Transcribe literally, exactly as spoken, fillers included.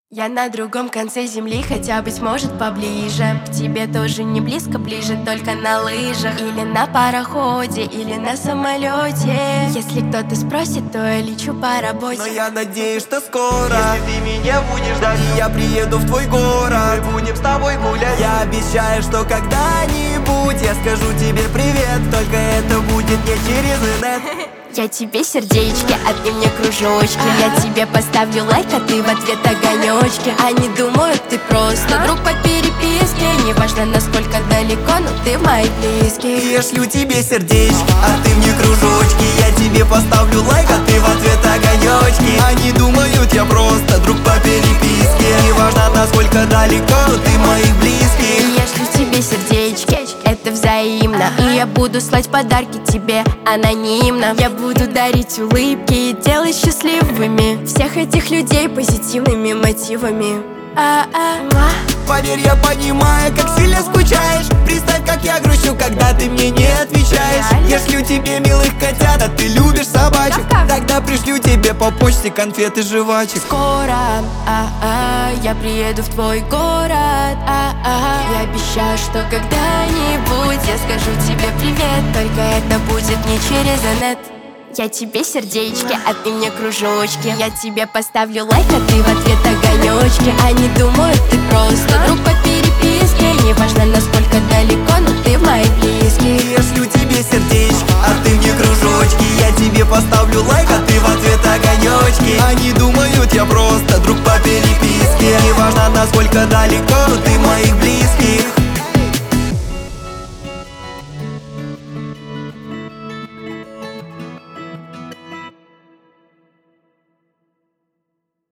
Я на другом конце земли, хотя, быть может, поближе. К тебе тоже не близко, ближе только на лыжах. Или на пароходе, или на самолете. Если кто-то спросит, то я лечу по работе. Но я надеюсь, что скоро, если ты меня будешь ждать, я приеду в твой город, мы будем с тобой гулять. Я обещаю, что когда-нибудь я скажу тебе привет. Только это будет не через инет. Я тебе сердечки, а ты мне кружочки. Я тебе поставлю лайк, а ты в ответ огонечки. Они думают, ты просто друг по переписке. Неважно, насколько далеко, но ты мои близкие. Я шлю тебе сердечки, а ты мне кружочки. Я тебе поставлю лайк, а ты в ответ огонечки. Они думают, я просто друг по переписке. Неважно, насколько далеко, но ты моих близких. Я шлю тебе сердечки, это взаимно. И я буду слать подарки тебе анонимно. Я буду дарить улыбки и делать счастливыми всех этих людей позитивными мотивами. А-а-а. Поверь, я понимаю, как сильно скучаешь. Представь, как я грущу, когда ты мне не отвечаешь. Я шлю тебе милых котят, а ты любишь собачек. Тогда пришлю тебе по почте конфеты жвачек. Скоро, а-а, я приеду в твой город, а-а. Я обещаю, что когда-нибудь я скажу тебе привет. Только это будет не через инет. Я тебе сердечки, а ты мне кружочки. Я тебе поставлю лайк, а ты в ответ огонечки. Они думают, ты просто друг по переписке. Неважно, насколько далеко, но ты мои близкие. Я шлю тебе сердечки, а ты мне кружочки. Я тебе поставлю лайк, а ты в ответ огонечки. Они думают, я просто друг по переписке. Неважно, насколько далеко, но